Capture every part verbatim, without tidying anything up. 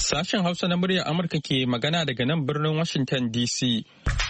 Sashen Hausa na muryar Amurka ke magana daga nan birnin Washington D C.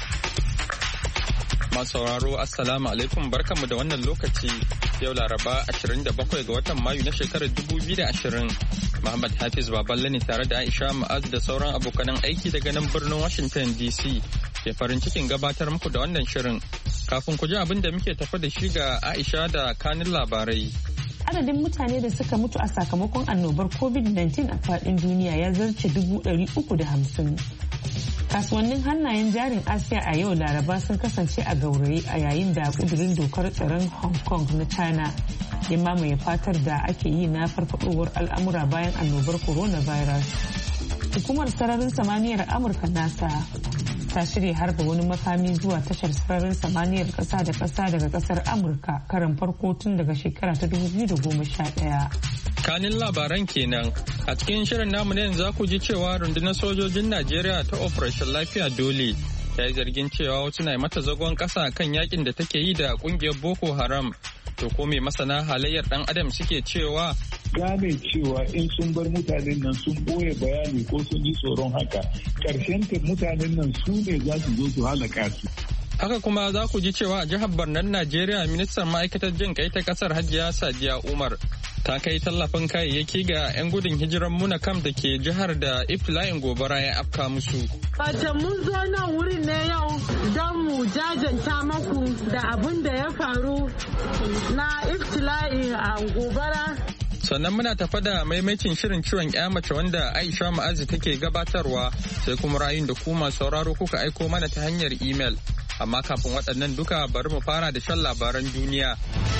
Masu sauraro Assalamu alaikum barkanmu da wannan lokaci yau Laraba ashirin da bakwai ga watan Mayu na shekarar dubu biyu da ashirin. Muhammad Hafiz Baballe ne tare da Aisha Ma'az da sauran abokanan aiki daga nan birnin Washington D C ke farin cikin gabatar muku da wannan shirin. Kafin ku ji abin da muke tafi da shi ga Aisha da kanin labarai. Adadin mutane da suka mutu a sakamakon annobar covid nineteen a faɗin duniya ya zarce dubu ɗari uku da hamsin. Kasuwannin hannayen jarin Asiya a yau Laraba sun kasance a gauraye a yayin da kudurin dokar tsaron Hong Kong na China ya mamaye fatar da ake yi na farfadowar al'amura bayan annobar coronavirus. Hukumar sararin samaniyar Amurka NASA ta shirya harba wani makami zuwa tashar sararin samaniyar kasa da kasa daga kasar Amurka karan farko tun daga shekara ta dubu biyu da goma sha ɗaya. Kanin labaran kenan a cikin shirin namu ne za ku ji cewa rundunar sojojin Najeriya ta Operation Lafiya Dole ta yi zargin cewa wasu na mata zagon kasa kan yakin da take yi da kungiyar Boko Haram. To ko me masana halayyar dan adam suke cewa gane cewa in sun bar mutanen nan sun boye bayani ko sun ji tsoron haka karshen ta mutanen nan su ne za su zo su halaka su. Haka kuma za ku ji cewa a jihar Barnan Najeriya ministan ma'aikatar jin kai ta kasar Hajiya Sadiya Umar ta kai tallafin kayayyaki ga 'yan gudun hijiran Munakam da ke jihar da iftila'in gobara ya afka musu. Wata mun zo nan wurin ne yau don mu jajanta maku da abin da ya faru na iftila'in a gobara. Sannan muna tafa da maimacin shirin ciwon ya mace wanda Aisha Ma'azi take gabatarwa sai kuma rayun da ku masu sauraro kuka aiko mana ta hanyar imel. Amma kafin waɗannan duka bari mu fara da shan labaran duniya.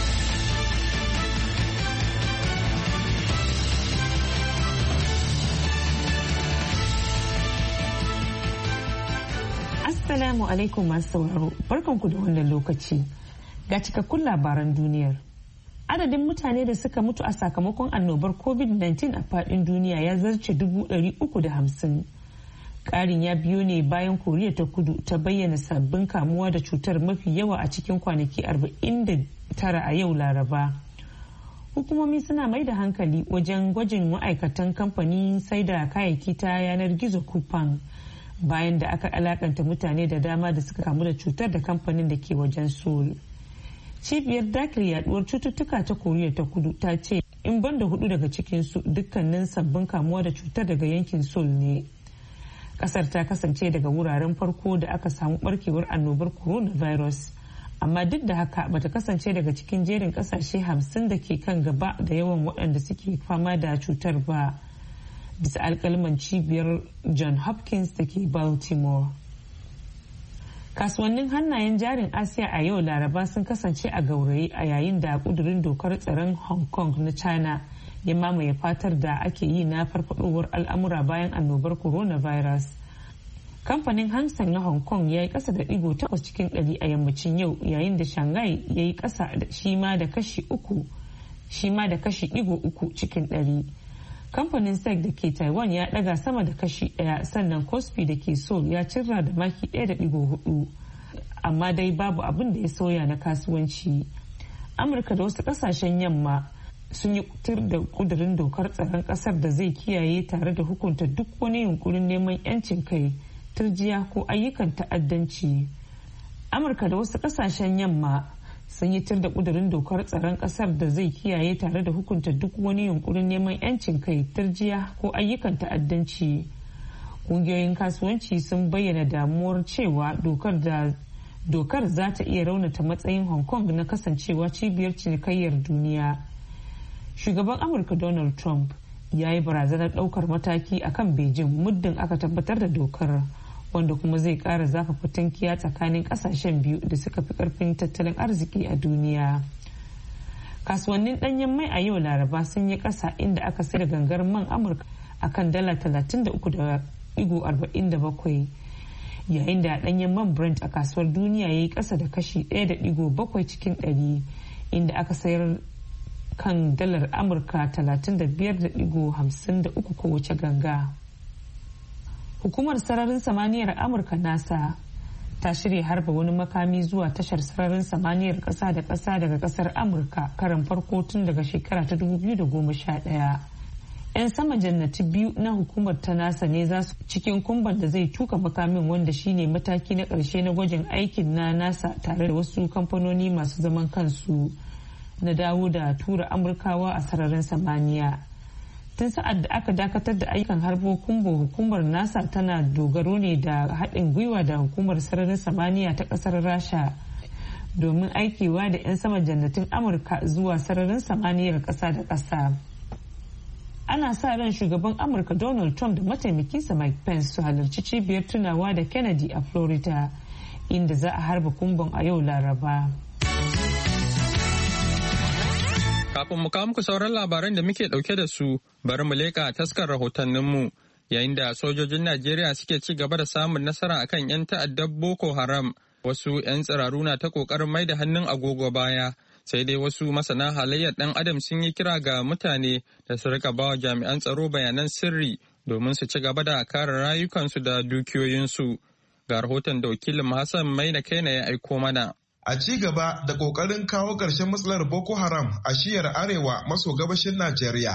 Assalamu alaikum masu sauraro, barkanku da wannan lokaci. Ga cikakkun labaran duniyar. Adadin mutane da suka mutu a sakamakon annobar covid nineteen a faɗin duniya ya zarce dubu ɗari uku da hamsin. Ƙarin ya biyo ne bayan Koriya ta Kudu ta bayyana sabbin kamuwa da cutar mafi yawa a cikin kwanaki arba'in da tara a yau Laraba. Hukumomi suna mai da hankali wajen gwajin ma'aikatan kamfanin sai da kayayyaki ta yanar gizo Coupang bayan da aka alakanta mutane da dama da suka kamu da cutar da kamfanin da ke wajen Seoul. Cibiyar dakile yaduwar cututtuka ta Koriya ta Kudu ta ce in banda hudu daga cikinsu dukkanin sabbin kamuwa da cutar daga yankin Seoul ne. Kasar ta kasance daga wuraren farko da aka samu barkewar annobar coronavirus, amma duk da haka bata kasance daga cikin jerin kasashe hamsin da ke kan gaba da yawan waɗanda suke fama da cutar ba, bisa alkalman cibiyar John Hopkins da ke Baltimore. Kasuwannin hannayen jarin Asiya a yau Laraba sun kasance a gauraye a yayin da kudurin dokar tsaron Hong Kong na China ya mamaye fatar da ake yi na farfadowar al'amura bayan annobar coronavirus. Kamfanin Hang Seng na Hong Kong ya yi kasa da digo takwas cikin ɗari a yammacin yau, yayin da Shanghai ya yi kasa da shi ma da kashi uku shi ma da kashi digo uku cikin ɗari. Kamfanin S E C da ke Taiwan ya daga sama da kashi ɗaya, sannan Kospi da ke Seoul ya cirra da maki ɗaya da digo hudu. Amma dai babu abin da ya sauya na kasuwanci. Amurka da wasu ƙasashen yamma sun yi tir da kudurin dokar tsaron kasar da zai kiyaye tare da hukunta duk wani yunkurin neman yancin kai, turjiya ko ayyukan ta'addanci. Amurka da wasu kasashen yamma sun yi tir da kudurin dokar tsaron kasar da zai kiyaye tare da hukunta duk wani yunkurin neman yancin kai, turjiya ko ayyukan ta'addanci. Kungiyoyin kasuwanci sun bayyana damuwar cewa dokar da dokar za ta iya raunata matsayin Hong Kong na kasancewa cibiyar cinikayyar duniya. Shugaban Amurka Donald Trump ya yi barazanar daukar mataki akan Beijing muddin aka tabbatar da dokar, wanda kuma zai kara zafafa tankiya tsakanin kasashen biyu da suka fi karfin tattalin arziki a duniya. Kasuwannin danyen mai a yau Laraba sun yi kasa inda aka sayar da gangar man Amurka akan dala talatin da uku da digo arba'in da bakwai, yayin da danyen man Brent a kasuwar duniya ya yi kasa da kashi ɗaya da digo bakwai cikin ɗari, inda aka sayar kan dalar Amurka talatin da biyar da digo hamsin da uku kowace ganga. Hukumar sararin samaniyar Amurka NASA ta shirya harba wani makami zuwa tashar sararin samaniyar ƙasa da ƙasa daga ƙasar Amurka karan farko tun daga shekara ta dubu biyu da goma sha ɗaya. 'yan sama jannati biyu na hukumar ta nasa ne za su cikin kumban da zai tuka makamin, wanda shine mataki na ƙarshe na gwajin aikin na nasa tare da wasu kamfanoni masu zaman kansu na dawo da tura amurkawa a sararin samaniya. Tun sa'ad da aka dakatar da ayyukan harbo kumbo, hukumar nasa tana dogaro ne da haɗin gwiwa da hukumar sararin samaniya ta ƙasar rasha domin aikewa da 'yan sama jannatin amurka zuwa sararin samaniyar ƙasa da ƙasa. Ana sa ran shugaban amurka Donald Trump da mataimakinsa Mike Pence su halarci cibiyar tunawa da Kennedy a Florida, inda za a harba kumbon a yau Laraba. Kafin mu kawo muku sauran labaran da muke dauke da su, bari mu leka taskar rahotanninmu. Yayin da sojojin Najeriya suke ci gaba da samun nasara akan 'yan ta'addar Boko Haram, wasu 'yan tsiraru na ta kokarin mai da hannun agogo baya. Sai dai wasu masana halayyar ɗan adam sun yi kira ga mutane da su rika bawa jami'an tsaro bayanan sirri domin su ci gaba da kare rayukansu da dukiyoyinsu. Ga rahoton da wakilin Hassan Maina Kaina ya aiko mana. A ci gaba da ƙoƙarin kawo ƙarshen matsalar Boko Haram a shiyar arewa maso gabashin Najeriya,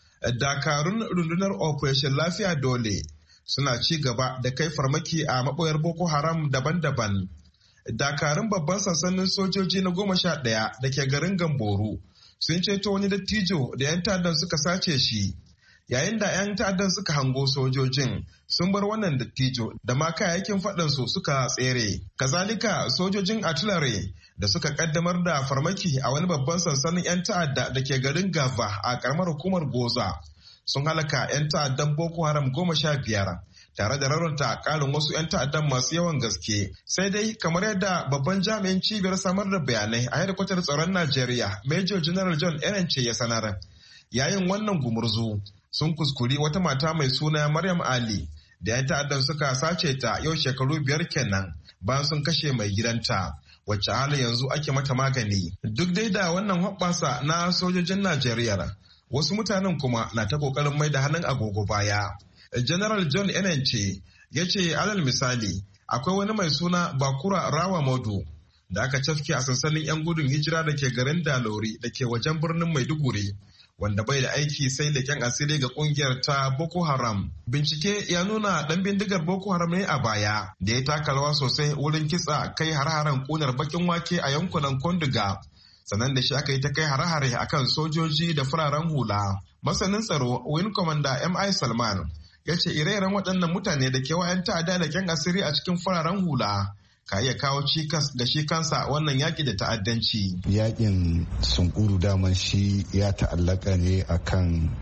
dakarun rundunar Operation Lafiya Dole suna ci gaba da kai farmaki a maɓoyar Boko Haram daban-daban. Dakarun babban sansanin sojoji na goma sha ɗaya da ke garin Gamboru sun ceto wani dattijo da 'yan ta'addan suka sace shi. Yayin da 'yan ta'addan suka hango sojojin sun bar wannan dattijo da ma kayayyakin faɗansu suka tsere. Kazalika sojojin artillery da suka kaddamar da farmaki a wani babban sansanin 'yan ta'adda da ke garin Gava a karamar hukumar Goza sun halaka 'yan ta'addan Boko Haram goma sha biyar. Tare da rarranta ƙarin wasu 'yan ta'addan masu yawan gaske. Sai dai kamar yadda babban jami'in cibiyar samar da bayanai a hedikwatar tsaron Najeriya, Major General John Enenche ya sanar. Yayin wannan gumurzu sun kuskuri wata mata mai suna Maryam Ali da 'yan ta'addan suka sace ta yau shekaru biyar kenan bayan sun kashe mai gidanta, wacce hali yanzu ake mata magani. Duk dai da wannan hoɓɓasa na sojojin Najeriya, wasu mutanen kuma na ta ƙoƙarin mai da hannun agogo baya. General John Enenche ya ce alal misali akwai wani mai suna Bakura Rawa Modu da aka cafke a sansanin 'yan gudun hijira da ke garin Dalori da ke wajen birnin Maiduguri, wanda bai da aiki sai leƙen asiri ga kungiyar ta Boko Haram. Bincike ya nuna ɗan bindigar Boko Haram ne a baya da ya taka rawa sosai wurin kitsa kai har-haren ƙunar bakin wake a yankunan Konduga. Sannan da shi aka yi ta kai hare-hare akan sojoji da fararen hula. Masanin tsaro Wing Commander M I Salman ya ce ire-iren waɗannan mutane da ke wa'yan ta'adda da kyan asiri a cikin fararen hula ka iya kawo cikas ga shi kansa wannan yaƙi da ta'addanci. Yaƙin sunkuru daman shi ya ta'allaka ne akan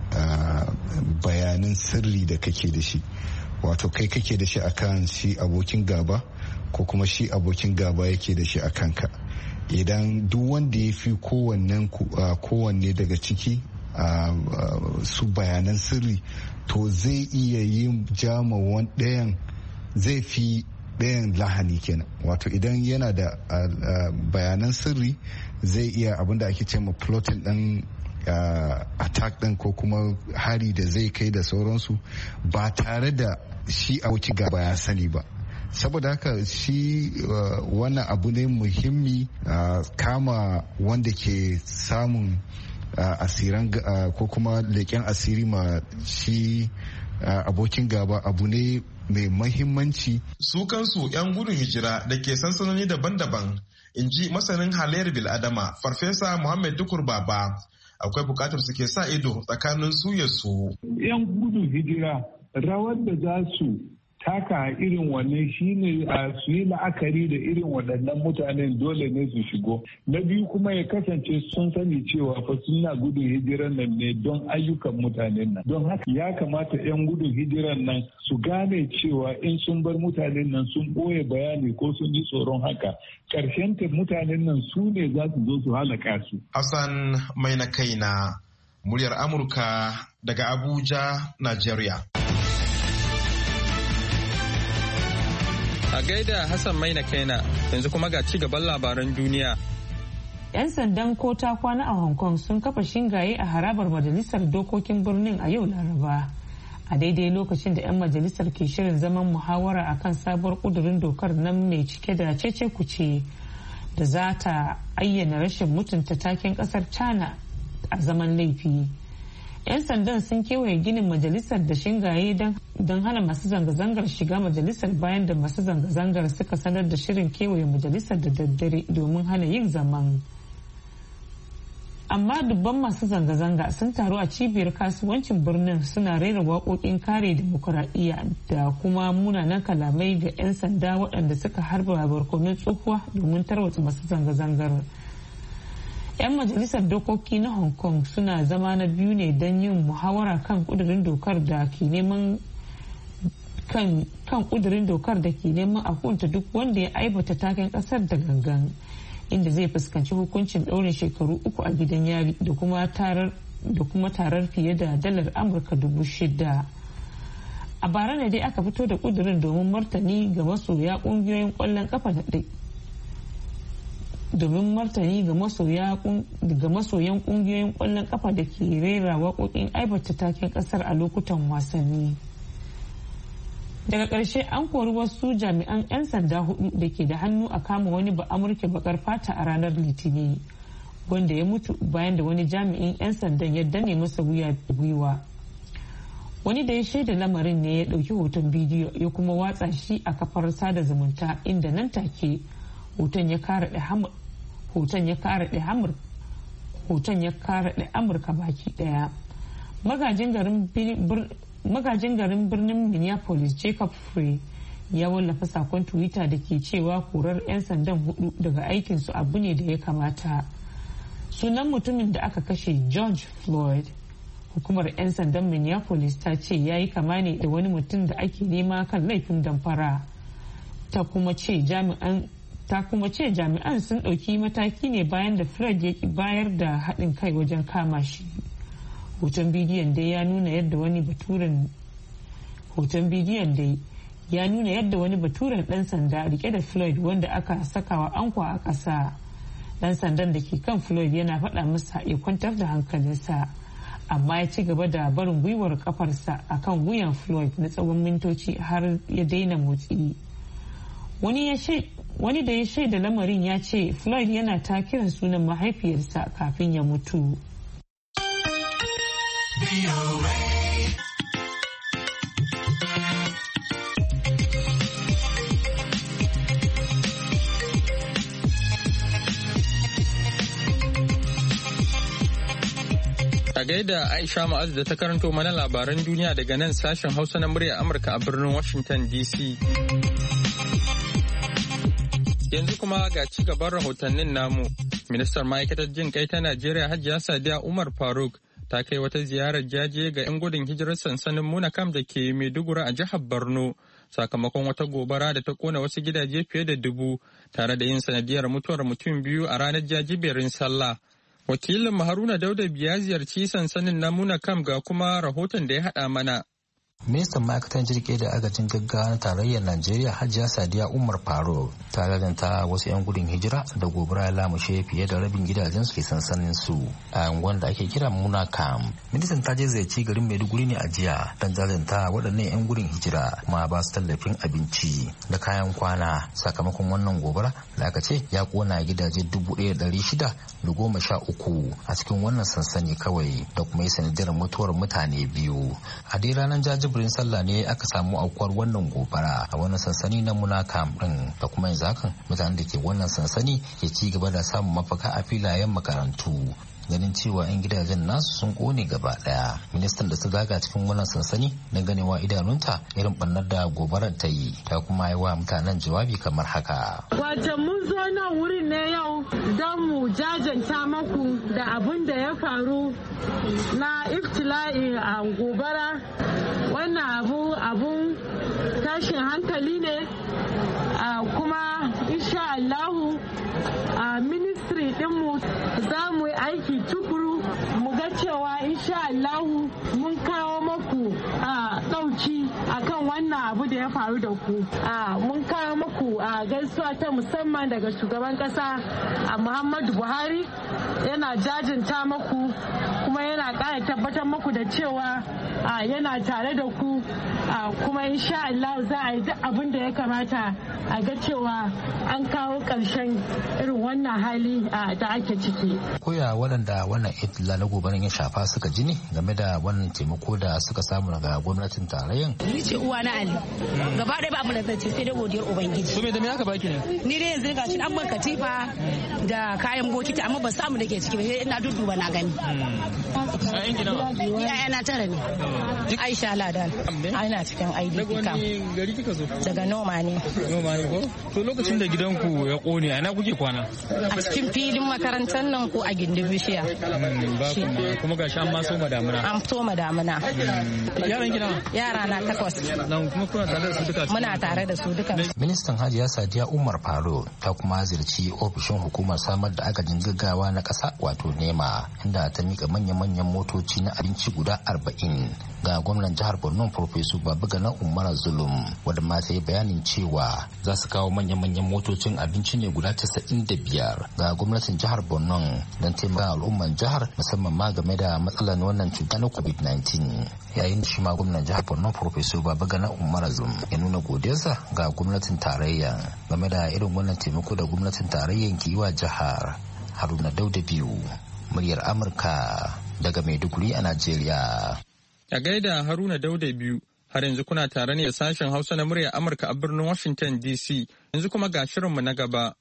bayanan sirri da kake da shi, wato kai kake da shi akan shi abokin gaba ko kuma shi abokin gaba yake da shi akan ka. Idan duk wanda ya fi kowanne daga ciki Uh, uh, su bayanan sirri to zai iya yin jama ɗayan zai fi ɗayan lahani kenan, wato idan yana da uh, uh, bayanan sirri zai iya abinda ake ce ma plotting ɗin uh, attack ɗin ko kuma hari da zai kai da sauransu ba tare da shi abokin gaba ya sani ba. Saboda haka shi uh, wannan abu ne muhimmi, uh, kama wanda ke samun Uh, asiran uh, ko kuma leƙen asiri ma shi uh, abokin gaba abu ne mai mahimmanci. Su kansu 'yan gudun hijira da ke sansanoni daban-daban, in ji masanin halayyar bil'adama Farfesa Muhammad Tukur Baba, akwai bukatar suke sa ido tsakanin su ya su. 'Yan gudun hijira rawar da za su taka irin wannan shine a su yi la'akari da irin waɗannan mutanen dole ne su shigo. Na biyu kuma ya kasance sun sani cewa fa suna gudun hijiran nan ne don ayyukan mutanen nan. Don haka ya kamata 'yan gudun hijiran nan su gane cewa in sun bar mutanen nan sun ɓoye bayani ko sun ji tsoron haka, ƙarshen ta mutanen nan su ne za su zo su halaka su. Hassan mai na kaina, muryar Amurka daga Abuja, Najeriya. A gaida Hassan Maina Kaina, yanzu kuma ga ci gaban labaran duniya. 'Yan sandan ko ta kwana a Hong Kong sun kafa shingaye a harabar majalisar dokokin birnin a yau Laraba. A daidai lokacin da 'yan majalisar ke shirin zaman muhawara akan sabuwar kudurin dokar nan mai cike da cece kuce da za ta ayyana rashin mutunta taken kasar China a zaman laifi. 'Yan sandan sun kewaye ginin majalisar da shingaye don hana masu zanga-zangar shiga majalisar bayan da masu zanga-zangar suka sanar da shirin kewaye majalisar da daddare domin hana yin zaman. Amma dubban masu zanga-zanga sun taru a cibiyar kasuwancin birnin suna rera waƙoƙin kare dimokuraɗiyya da kuma munanan kalamai ga 'yan sanda waɗanda suka harba barkonon tsohuwa domin tarwatsa masu zanga-zangar. 'Yan majalisar dokoki na Hong Kong suna zama na biyu ne don yin muhawara kan kudurin dokar da ke neman kan kudurin dokar da ke neman a hukunta duk wanda ya aibata taken kasar da gangan, inda zai fuskanci hukuncin ɗaurin shekaru uku a gidan yari da kuma tarar da kuma tarar fiye da dalar Amurka dubu shida. A bara ne dai aka fito da kudurin domin martani ga masoya kungiyoyin kwallon kafa da domin martani ga masoyan kungiyoyin kwallon kafa da ke rera waƙoƙin aibata taken ƙasar a lokutan wasanni. Daga ƙarshe an kori wasu jami'an 'yan sanda hudu da ke da hannu a kama wani ba amurke bakar fata a ranar litinin wanda ya mutu bayan da wani jami'in 'yan sandan ya dane masa gwiwa. Wani da ya shaida lamarin ne ya ɗauki hoton bidiyo ya kuma watsa shi a kafar sada zumunta inda nan take hoton ya kara hoton ya kara hoton ya kara da Amurka baki daya. Magajin garin birnin Minneapolis Jacob Frey ya wallafa sakon Twitter da ke cewa korar 'yan sandan hudu daga aikinsu abu ne da ya kamata. Sunan mutumin da aka kashe George Floyd. Hukumar 'yan sandan Minneapolis ta ce ya yi kama ne da wani mutum da ake nema kan laifin damfara. Ta kuma ce jami'an ta kuma ce jami'an sun ɗauki mataki ne bayan da Floyd ya bayar da haɗin kai wajen kama shi. Hoton bidiyon dai ya nuna yadda wani baturen hoton bidiyon dai ya nuna yadda wani baturen ɗan sanda rike da Floyd wanda aka sakawa anko a ƙasa. Ɗan sandan da ke kan Floyd yana faɗa masa ya kwantar da hankalinsa, amma ya ci gaba da barin gwiwar kafarsa akan wuyan Floyd na tsawon mintoci har ya daina motsi. Wani da ya shaida lamarin ya ce Floyd yana ta kiran sunan mahaifiyarsa kafin ya mutu. A gaida Aisha Ma'azu da ta karanto mana labaran duniya daga nan sashen Hausa na murya Amurka a birnin Washington D C. Yanzu kuma ga ci gaban rahotannin namu. Ministar ma'aikatar jin kai ta Najeriya Hajiya Sadiya Umar Faruk ta kai wata ziyarar jaje ga 'yan gudun hijirar sansanin Munakam da ke Maiduguri a jihar Borno sakamakon wata gobara da ta kona wasu gidaje fiye da dubu tare da yin sanadiyar mutuwar mutum biyu a ranar jajiberin sallah. Wakilin Haruna Dauda ya ziyarci sansanin na Munakam ga kuma rahoton da ya haɗa mana. Ministan ma'aikatan jirgi da agajin gaggawa na tarayyar Najeriya Hajiya Sadiya Umar Faruk ta gaganta wasu 'yan gudun hijira da gobara ya lamushe fiye da rabin gidajen su ke sansanin su a unguwar da ake kira Munakam. Ministan ta je ziyarci garin Maiduguri ne a jiya don jajanta waɗannan 'yan gudun hijira kuma ba su tallafin abinci da kayan kwana sakamakon wannan gobara da aka ce ya kona gidaje dubu ɗaya da ɗari shida da goma sha uku a cikin wannan sansani kawai da kuma yi sanadiyar mutuwar mutane biyu. A dai ranar jaji birin sallah ne aka samu aukuwar wannan gobara a wannan sansani na Munakam din da kuma yanzu hakan mutanen da ke wannan sansani ke ci gaba da samun mafaka a filayen makarantu ganin cewa 'yan gidajen nasu sun kone gaba daya. Ministan da ta zaga cikin wannan sansani na ganewa idanunta irin bannar da gobarar ta yi ta kuma yi wa mutanen jawabi kamar haka. Wace mun zo nan wurin ne yau don mu jajanta maku da abin da ya faru na iftila'i a gobara. Wannan abu abun tashin hankali ne kuma insha Allahu a ministry dinmu za mu yi aiki tukuru mu ga cewa insha Allahu mun kawo maku a ɗauki akan wannan abu da ya faru da ku. Mun kawo maku muku a gaisuwa ta musamman daga shugaban kasa a Muhammadu Buhari, yana jajinta muku kuma yana ƙara tabbatar muku da cewa yana tare da ku, kuma insha Allah za a yi duk abin da ya kamata a ga cewa an kawo ƙarshen irin wannan hali da ake ciki. Koya waɗanda wannan itila na gobanin ya shafa suka ji ne game da wannan taimako da suka samu daga gwamnatin tarayyan? Ni ce uwa na Ali. Gaba ɗaya ba mu da zance sai da godiyar Ubangiji. To me da me aka baki ne? Ni dai yanzu gashi an ban katifa da kayan bokiti amma ba samu da ke ciki ba sai ina dudduba na gani. Ayin ki nawa? Yaya na tara ne. Aisha Ladan. Ana cikin I D P camp. Daga wani gari kika zo? Daga Noma ne. Noma ne ko? To lokacin da gidanku ya kone a ina kuke kwana? A cikin filin makarantar nan ko a gindin bishiya. Kuma gashi an ma soma damuna. An soma damuna. Yaran gina? Yara na takwas. Nan kuma kuna tare da su duka? Muna tare da su duka. Ministan Hajiya Sadiya Umar Faro ta kuma ziyarci ofishin hukumar samar da agajin gaggawa na ƙasa wato NEMA, inda ta mika manya-manyan motoci na abinci guda arba'in ga gwamnan jihar Borno Professor Babagana Umar Zulum, wadda ma ta yi bayanin cewa za su kawo manya-manyan motocin abinci ne guda casa'in da biyar ga gwamnatin jihar Borno don taimaka al'umman jihar musamman ma game da matsalar wannan cuta na covid nineteen. Yayin da shi ma gwamnan jihar Borno Professor Babagana Umar Zulum ya nuna godiyarsa ga gwamnatin tarayya game da irin wannan taimako da gwamnatin tarayyan ke yi wa jihar. Haruna Dauda biyu, muryar Amurka daga Maiduguri a Najeriya. A gaida Haruna Dauda biyu, har yanzu kuna tare ne da sashen Hausa na muryar Amurka a birnin Washington D C. Yanzu kuma ga shirinmu na gaba.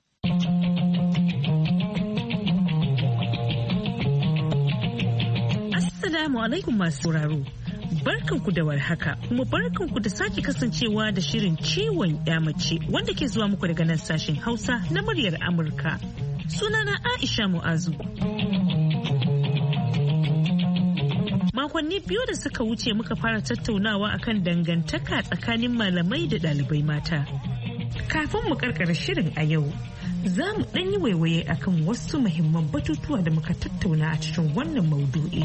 Assalamu alaikum masu sauraro. Barkanku da warhaka kuma barkanku da sake kasancewa da shirin ciwon mace wanda ke zuwa muku daga nan sashen Hausa na muryar Amurka. Sunana Aisha Mu'azu. Makonni biyu da suka wuce muka fara tattaunawa akan dangantaka tsakanin malamai da ɗalibai mata. Kafin mu karkara shirin a yau, za mu ɗan yi waiwaye akan wasu muhimman batutuwa da muka tattauna a cikin wannan maudu'i.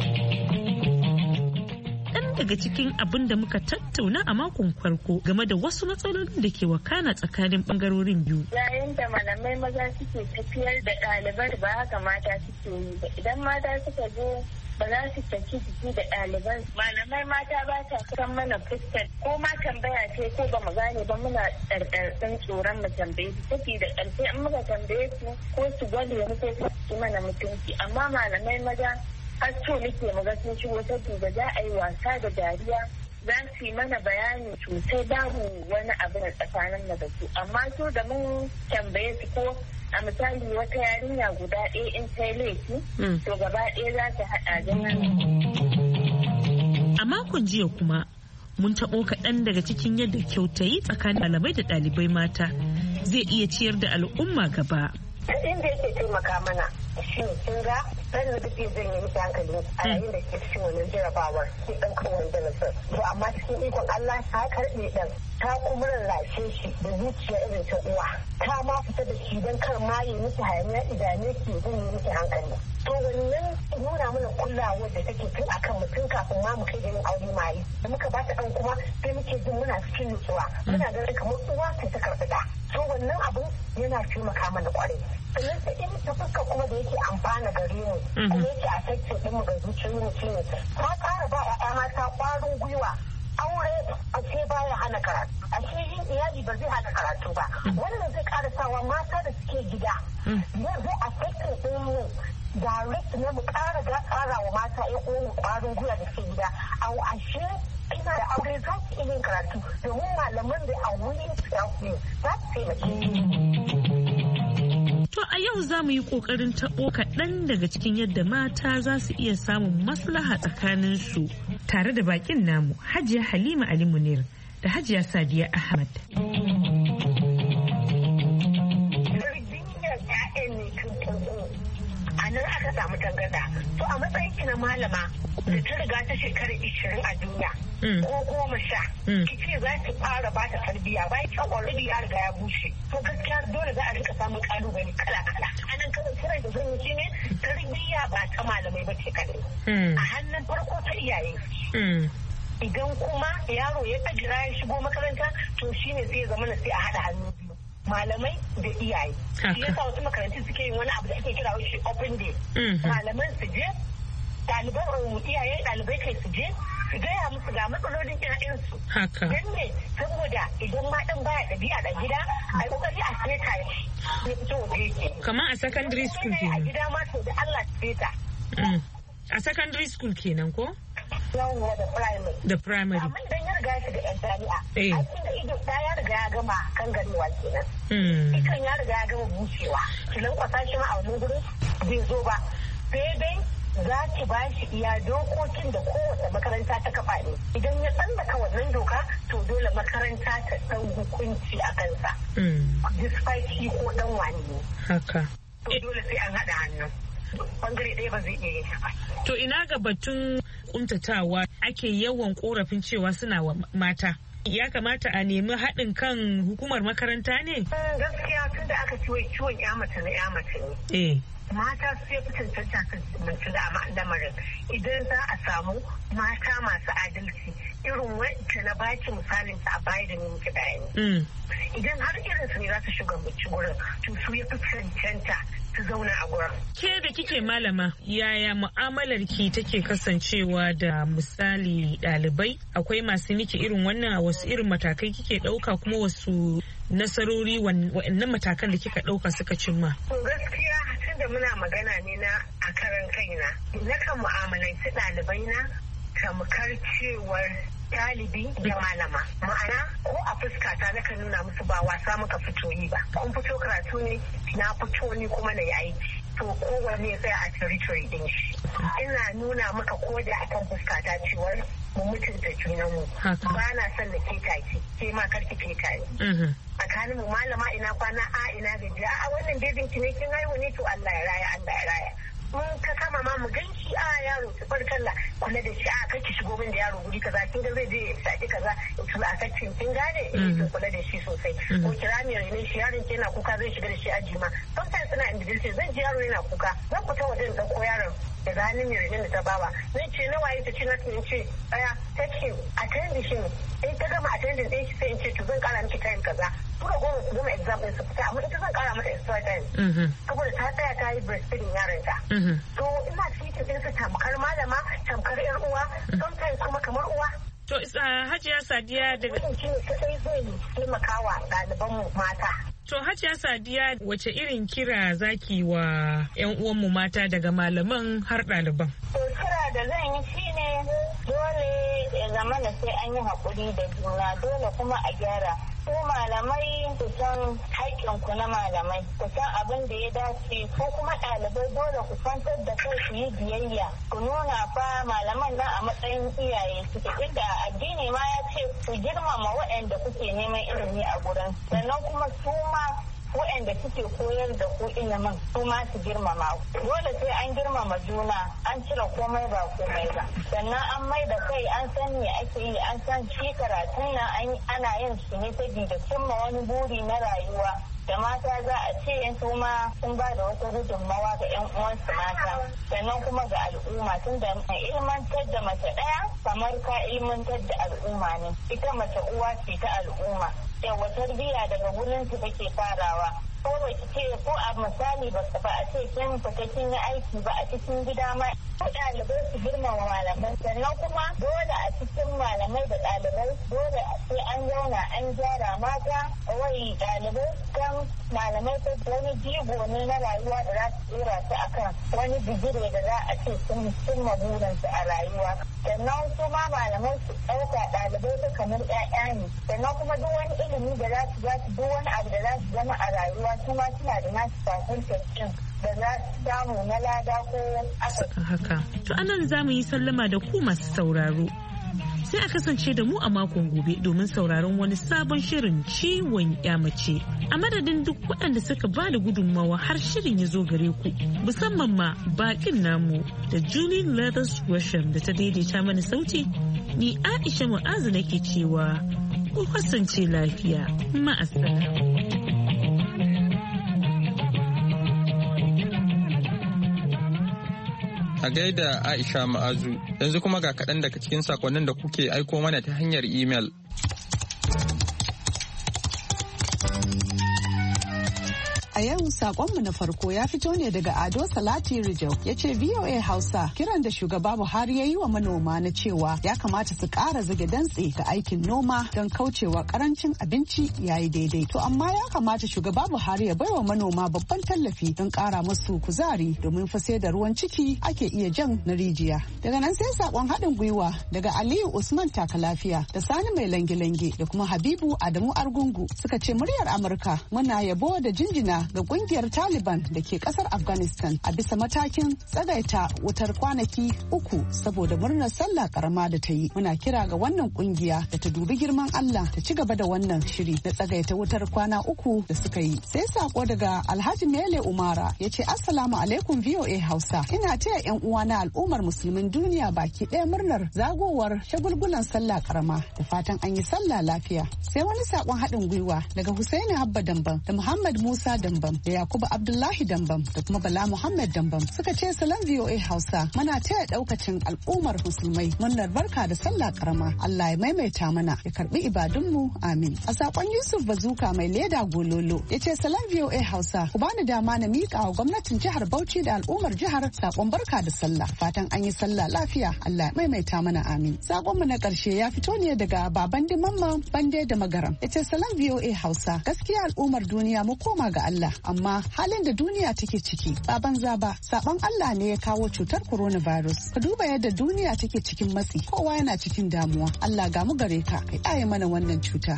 Daga cikin abin da muka tattauna a makon farko game da wasu matsalolin da ke wakana tsakanin bangarorin biyu. Yayin da malamai maza suke tafiyar da ɗalibai ba haka mata suke yi ba. Idan mata suka zo ba za su saki jiki da ɗaliban. Malamai mata ba ta kan mana fuskar ko ma tambaya ce ko ba mu gane ba muna ɗarɗarɗin tsoron mu tambaye su. Tafi da ƙarfi in muka tambaye su ko su gwale mu ko su mana mutunci. Amma malamai maza har so nake muga sun shigo saboda za a yi wasa da dariya, za su yi mana bayani sosai, babu wani abu da tsakanin da su. Amma so da mun tambaye su ko a misali wata yarinya guda ɗaya in ta yi laifi to gaba ɗaya za ta haɗa da nan. A makon jiya kuma mun taɓo kaɗan daga cikin yadda kyautayi tsakanin malamai da ɗalibai mata zai iya ciyar da al'umma gaba. Inda yake taimaka mana shi kin ga ɗan da take zan yi miki hankali a yayin da ke cikin wannan jarabawar ke ɗan kan wani darasar. To amma cikin ikon Allah ta karɓe ɗan ta kuma rarrashe shi da zuciya irin ta uwa. Ta ma fita da shi don kar ma yi miki hayaniya idane ke zan yi miki hankali. To wannan nuna mana kulawar da take tun akan mutum kafin ma mu kai da yin aure ma yi. Da muka ba ta ɗan kuma sai muke jin muna cikin nutsuwa. Muna ganin kamar uwa ce ta karɓi ɗa. To wannan abun yana taimaka mana kwarai. Sannan ta in ta fuska kuma da yake amfana gare mu kuma yake a tattalin ɗin mu ga zuciyoyi mu ce ne ta ƙara ba ƴaƴa mata ƙwarin gwiwa. Aure a ce baya hana karatu, a ce yin iyali ba zai hana karatu ba. Wannan zai ƙara sawa mata da suke gida zai a tattalin ɗin mu direct ne mu ƙara ga ƙara wa mata ƴan uwan ƙwarin gwiwa da suke gida. A ashe kina da aure za ki iya yin karatu domin malaman da a wurin su ya za su taimake. To a yau za mu yi ƙoƙarin taɓo kaɗan daga cikin yadda mata za su iya samun maslaha tsakaninsu tare da baƙin namu Hajiya Halima Ali Munir da Hajiya Sadiya Ahmad. A nan aka samu tangarda. To a matsayin ki na malama da ta riga ta shekara ishirin a duniya ko goma sha ki ce za ki fara ba ta tarbiyya bayan ki already ya riga ya bushe. To gaskiya dole za a rika samun kalubale kala kala. A nan kawai kiran da zan yi shine tarbiyya ba ta malamai ba ce kadai. A hannun farko ta iyaye. Idan kuma yaro ya tajira ya shigo makaranta to shine sai ya zama sai a haɗa hannu biyu. malamai da iyaye. Shi yasa wasu makarantu suke yin wani abu da ake kira shi open day. Malaman su je, ɗaliban iyaye ɗalibai kai su je, su gaya musu ga matsalolin ƴaƴansu. Haka. Don ne saboda idan ma ɗan baya ɗabi'a da gida, a kokari a seta shi. Ya fito waje yake. Kamar a secondary school kenan. A gida ma to da Allah seta. A secondary school kenan ko? Yawwa da primary. Da primary. Amma idan ya riga shi da yan jami'a. Eh. Aikin da ido ta ya riga ya gama kan ganewa kenan. Ikan ya riga ya gama bushewa. Ki lankwasa shi ma a wani gurin bai zo ba. Sai dai za ki ba shi iya dokokin da kowace makaranta ta kafa ne. Idan ya tsallaka wannan doka to dole makaranta ta ɗau hukunci a kansa. Despite shi ko ɗan wani ne. Haka. To dole sai an haɗa hannu. Bangare ɗaya ba zai iya yin ba. To ina ga batun kuntatawa ake yawan korafin cewa suna wa mata. Ya kamata a nemi haɗin kan hukumar makaranta ne? Gaskiya tun da aka ciwo ciwon ya mace na ya mace ne. Eh. Mata su fi cancanta su manci lamarin idan za a samu mata masu adalci irin wacce na baki misalin ta a baya da ninki bayani. Idan har irin su ne za su shugabanci gurin to su ya fi cancanta su zauna a gurin. Ke da kike malama yaya mu'amalar ki take kasancewa da misali ɗalibai? Akwai masu miki irin wannan a wasu irin matakai kike ɗauka kuma wasu nasarori wa'annan matakan da kika ɗauka suka cimma? To gaskiya tun da muna magana ne na a karan kaina. Na kan mu'amalanci ɗalibai na tamkar cewar ɗalibi da malama. Ma'ana ko a fuskata na kan nuna musu ba wasa muka fito yi ba. Kun fito karatu ne na fito ni kuma na yi aiki. To kowanne tsaya a territory din shi. Ina nuna maka ko da akan fuskata cewar mu mutunta junanmu. Ba na son na keta ki, ke ma karki keta ni. Tsakanin mu malama ina kwana a ina gajiya a wannan bebin ki ne kin haihu ne to Allah ya raya Allah ya raya. Mun ka kama ma mu ganshi a yaro tabarkalla kula da shi a kai ki shigo min da yaro guri kaza kin ga zai je ya saki kaza to a kacin kin gane eh kula da shi sosai ko kira mai ne shi yaron ke na kuka zai shiga da shi aji ma sometimes suna individual zan ji yaro yana kuka zan fita wajen da ko yaron daga hannun mai da ta bawa zai ce na waye ta ce na ce aya ta ce attending shi in ta gama attending din shi sai in ce to zan kara miki time kaza tura goma su gama exam din su fita amma ita zan kara mata extra time saboda ta tsaya ta yi breastfeeding yaron ta to ina cikin din su tamkar malama tamkar yar uwa sometimes kuma kamar uwa. To Hajiya Sadiya daga wannan shi ne sai zai taimakawa ɗalibanmu mata. To Hajiya Sadiya wace irin kira zaki wa 'yan uwanmu mata daga malaman har ɗaliban? To kira da zan yi shine dole ya zama da sai an yi haƙuri da juna dole kuma a gyara. Ko malamai ku san haƙƙinku na malamai, ku san abin da ya dace ko kuma ɗalibai dole ku kwantar da kai su yi biyayya. Ku nuna fa malaman nan a matsayin iyaye suke inda addini ma ya ce ku girmama waɗanda kuke neman ilimi a gurin. Sannan kuma su ma waɗanda suke koyar da ku ilimin su ma su girmama. Dole sai an girmama juna, an cire komai ba komai ba. Sannan an mai da kai an san me ake yi, an san shi karatun nan ana yin su ne saboda cimma wani buri na rayuwa. Da mata za a ce yan su ma sun ba da wata gudunmawa ga yan uwansu mata. Sannan kuma ga al'umma tun da ilmantar da mace ɗaya kamar ka ilmantar da al'umma ne. Ita mace uwa ce ta al'umma. Yawa tarbiyya daga gurin su take farawa. Ko ba ki ce ko a misali ba a ce kin fita kin yi aiki ba a cikin gida ma ko ɗalibai su girmama malamai sannan kuma dole a cikin malamai da ɗalibai dole sai an zauna an gyara mata wai ɗalibai kan malamai ta wani jigo ne na rayuwa da za su tsira su akan wani bigire da za a ce sun cimma burinsu a rayuwa sannan su ma malamai su ɗauka ɗalibai ta kamar ƴaƴa ne sannan kuma duk wani ilimi da za su za su duk wani abu da za su zama a rayuwa su ma suna da nasu fahimtar cin da za su samu na lada ko aka. Haka. To anan za mu yi sallama da ku masu sauraro. Sai a kasance da mu a makon gobe domin sauraron wani sabon shirin ciwon mace. A madadin duk waɗanda suka ba da gudunmawa har shirin ya zo gare ku musamman ma bakin namu da Julie Leathers Gresham da ta daidaita mana sauti ni Aisha Mu'azu nake cewa ku kasance lafiya ma'asala. A gaida Aisha Ma'azu, yanzu kuma ga kaɗan daga cikin sakonnin da kuke aiko mana ta hanyar imel. A yau sakonmu na farko ya fito ne daga Ado Salati Rijau ya ce V O A Hausa kiran da shugaba Buhari ya yi wa manoma na cewa ya kamata su ƙara zage dantse ga aikin noma don kaucewa karancin abinci yayi daidai. To amma ya kamata shugaba Buhari ya baiwa manoma babban tallafi don ƙara musu kuzari domin fa sai da ruwan ciki ake iya jan na rijiya. Daga nan sai sakon haɗin gwiwa daga Aliyu Usman Taka Lafiya da Sani Mai Lange-Lange da kuma Habibu Adamu Argungu suka ce muryar Amurka muna yabo da jinjina ga kungiyar Taliban da ke kasar Afghanistan a bisa matakin tsagaita wutar kwanaki uku saboda murnar sallah karama da ta yi. Muna kira ga wannan kungiya da ta dubi girman Allah ta ci gaba da wannan shiri na tsagaita wutar kwana uku da suka yi. Sai sako daga Alhaji Mele Umara ya ce Assalamu alaikum V O A Hausa. Ina taya yan uwana al'ummar musulmin duniya baki ɗaya murnar zagowar shagulgulan sallah karama da fatan an yi sallah lafiya. Sai wani sakon haɗin gwiwa daga Husaini Abba Dambam da Muhammad Musa Dambam da Yakubu Abdullahi Dambam da kuma Bala Muhammad Dambam suka ce salam V O A Hausa muna taya daukacin al'ummar musulmai murnar barka da sallah karama. Allah ya maimaita mana ya karbi ibadunmu amin. A sakon Yusuf Bazuka mai leda gololo ya ce salam V O A Hausa ku bani dama na miƙa wa gwamnatin jihar Bauchi da al'ummar jihar sakon barka da sallah fatan an yi sallah lafiya Allah ya maimaita mana amin. Sakon mu na karshe ya fito ne daga baban Mamman Bande da Magaram ya ce salam V O A Hausa gaskiya al'ummar duniya mu koma ga Allah amma halin da duniya take ciki ba banza ba saban Allah ne ya kawo cutar coronavirus. Ka duba yadda duniya take cikin matsi kowa yana cikin damuwa. Allah ga mu gare ka kai aye mana wannan cuta.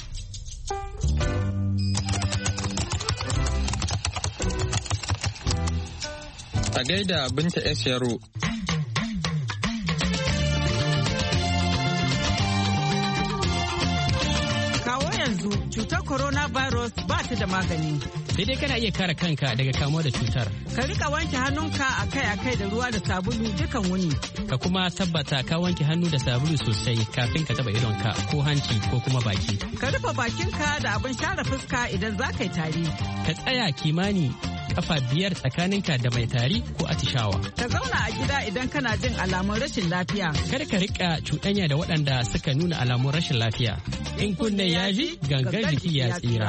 A gaida Binta S Yaro. Kawo yanzu cutar coronavirus ba ta da magani. Sai dai kana iya kare kanka daga kamuwa da cutar. Ka rika wanke hannunka akai-akai da ruwa da sabulu dukan wuni. Ka kuma tabbata ka wanke hannu da sabulu sosai kafin ka taba idonka ko hanci ko kuma baki. Ka rufe bakinka da abin share fuska idan za ka yi tari. Ka tsaya kimani kafa biyar tsakaninka da mai tari ko atishawa. Ka zauna a gida idan kana jin alamun rashin lafiya. Kar ka rika cuɗanya da waɗanda suka nuna alamun rashin lafiya. In kunne ya ji gangar jiki ya tsira.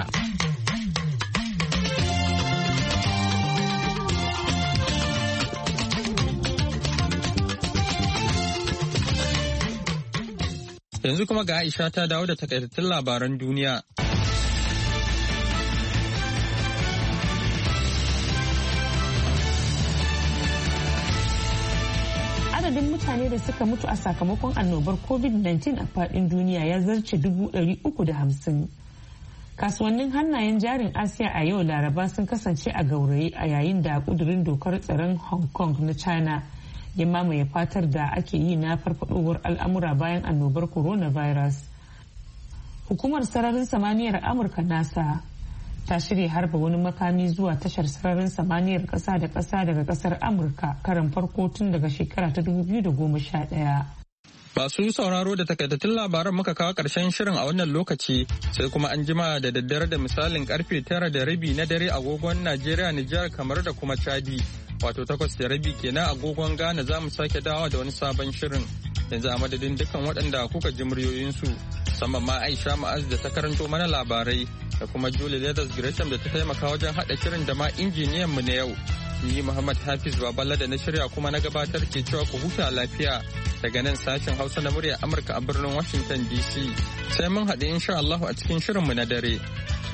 Yanzu kuma ga Aisha ta dawo da takaitattun labaran duniya. Adadin mutane da suka mutu a sakamakon annobar covid nineteen a faɗin duniya ya zarce dubu ɗari uku da hamsin. Kasuwannin hannayen jarin Asiya a yau Laraba sun kasance a gauraye a yayin da kudurin dokar tsaron Hong Kong na China ya mamaye fatar da ake yi na farfadowar al'amura bayan annobar coronavirus. Hukumar sararin samaniyar Amurka NASA ta shirya harba wani makami zuwa tashar sararin samaniyar ƙasa da ƙasa daga ƙasar Amurka karan farko tun daga shekara ta dubu biyu da goma sha ɗaya. Masu sauraro da takaitattun labaran muka kawo ƙarshen shirin a wannan lokaci sai kuma an jima da daddare da misalin karfe tara da rabi na dare agogon Najeriya, Nijar, kamar da kuma Chadi. Wato takwas da rabi kenan agogon Ghana za mu sake dawa da wani sabon shirin. Yanzu a madadin dukkan waɗanda kuka ji muryoyinsu, musamman ma Aisha Ma'az da ta karanto mana labarai da kuma Julie Leathers Gresham da ta taimaka wajen haɗa shirin da ma injiniyan mu na yau. Ni Muhammad Hafiz Baballa da na shirya kuma na gabatar ke cewa ku huta lafiya daga nan sashen Hausa na murya Amurka a birnin Washington D C. Sai mun haɗu insha Allah a cikin shirinmu na dare.